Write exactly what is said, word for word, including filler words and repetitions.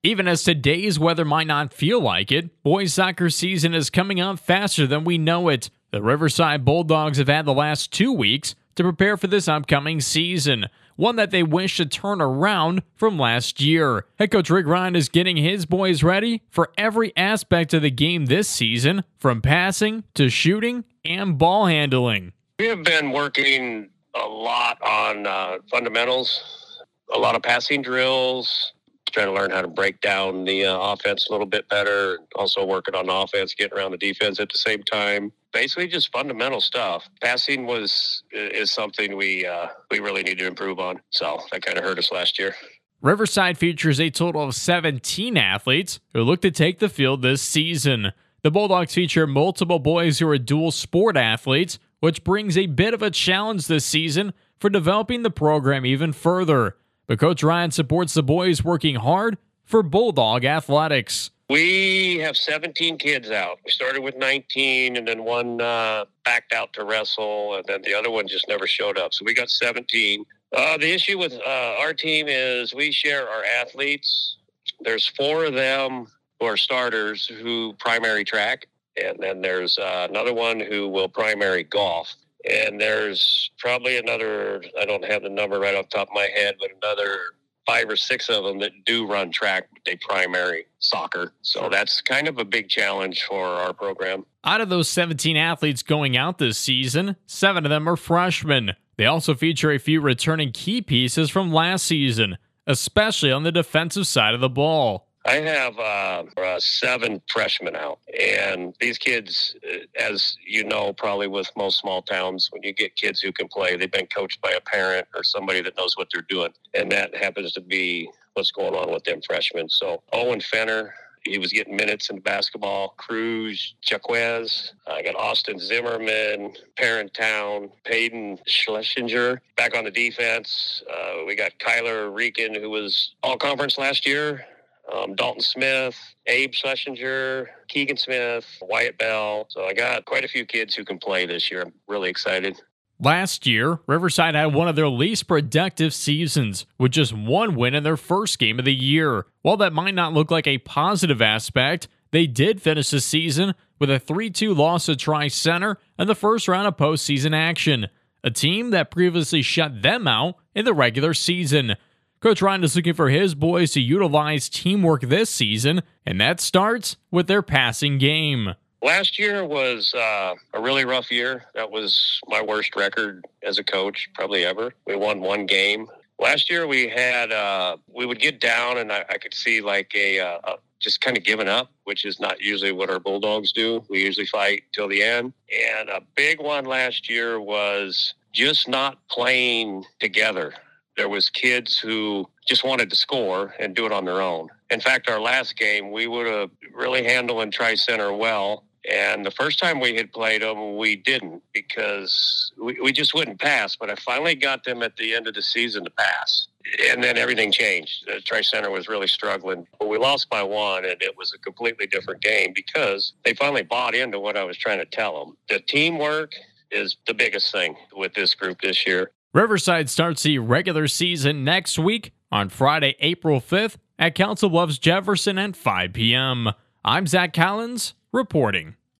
Even as today's weather might not feel like it, boys soccer season is coming up faster than we know it. The Riverside Bulldogs have had the last two weeks to prepare for this upcoming season, one that they wish to turn around from last year. Head coach Rick Ryan is getting his boys ready for every aspect of the game this season, from passing to shooting and ball handling. We have been working a lot on uh, fundamentals, a lot of passing drills, trying to learn how to break down the uh, offense a little bit better, also working on the offense, getting around the defense at the same time. Basically just fundamental stuff. Passing was is something we uh, we really need to improve on, so that kind of hurt us last year. Riverside features a total of seventeen athletes who look to take the field this season. The Bulldogs feature multiple boys who are dual sport athletes, which brings a bit of a challenge this season for developing the program even further. But Coach Ryan supports the boys working hard for Bulldog athletics. We have seventeen kids out. We started with nineteen, and then one uh, backed out to wrestle, and then the other one just never showed up. So we got seventeen. Uh, the issue with uh, our team is we share our athletes. There's four of them who are starters who primary track, and then there's uh, another one who will primary golf. And there's probably another, I don't have the number right off the top of my head, but another five or six of them that do run track, but they primary soccer. So that's kind of a big challenge for our program. Out of those seventeen athletes going out this season, seven of them are freshmen. They also feature a few returning key pieces from last season, especially on the defensive side of the ball. I have uh, uh, seven freshmen out, and these kids, as you know, probably with most small towns, when you get kids who can play, they've been coached by a parent or somebody that knows what they're doing, and that happens to be what's going on with them freshmen. So Owen Fenner, he was getting minutes in basketball. Cruz Jaquez. I got Austin Zimmerman, Parenttown, Peyton Schlesinger back on the defense. Uh, we got Kyler Rieken, who was all-conference last year. Um, Dalton Smith, Abe Schlesinger, Keegan Smith, Wyatt Bell. So I got quite a few kids who can play this year. I'm really excited. Last year, Riverside had one of their least productive seasons, with just one win in their first game of the year. While that might not look like a positive aspect, they did finish the season with a three two loss to Tri-Center in the first round of postseason action, a team that previously shut them out in the regular season. Coach Ryan is looking for his boys to utilize teamwork this season, and that starts with their passing game. Last year was uh, a really rough year. That was my worst record as a coach, probably ever. We won one game. Last year we had, uh, we would get down, and I, I could see like a, uh, a just kind of giving up, which is not usually what our Bulldogs do. We usually fight till the end. And a big one last year was just not playing together. There was kids who just wanted to score and do it on their own. In fact, our last game, we would have really handled Tri-Center well. And the first time we had played them, we didn't because we, we just wouldn't pass. But I finally got them at the end of the season to pass. And then everything changed. Uh, Tri-Center was really struggling. But we lost by one, and it was a completely different game because they finally bought into what I was trying to tell them. The teamwork is the biggest thing with this group this year. Riverside starts the regular season next week on Friday, April fifth at Council Bluffs Jefferson at five p.m. I'm Zach Collins reporting.